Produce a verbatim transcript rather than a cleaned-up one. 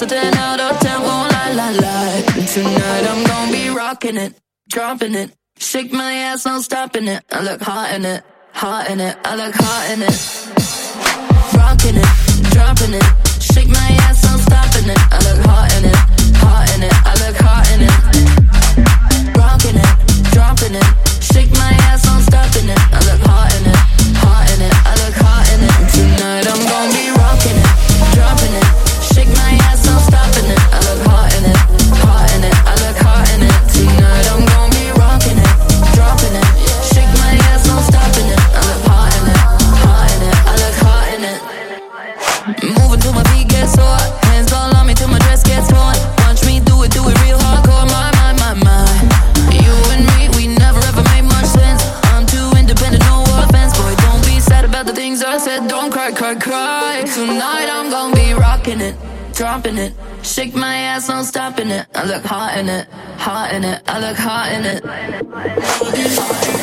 ten out of ten, won't lie, lie, lie. Tonight I'm gonna be rocking it, dropping it. Shake my ass, no stopping it. I look hot in it, hot in it. I look hot in it. Rocking it, dropping it. Shake my ass, no stopping it. I look hot in it, hot in it. I look hot in it. Rocking it, dropping it. Shake my ass, no stopping it. I look hot in it, hot in it. I look hot in it. Tonight I'm gonna be rocking it, dropping it. Shake my ass, no stopping it. I look hot in it, hot in it. I look hot in it. Tonight I'm gonna be rocking it, dropping it. Shake my ass, no stopping it. I look hot in it, hot in it. I look hot in it. Moving till my feet get sore. Hands all on me till my dress gets torn. Watch me do it, do it real hardcore. My, my, my, my. You and me, we never ever made much sense. I'm too independent, no offense. Boy, don't be sad about the things I said. Don't cry, cry, cry. Tonight I'm gonna be rocking it, dropping it. Shake my ass, no stopping it. I look hot in it, hot in it. I look hot in it.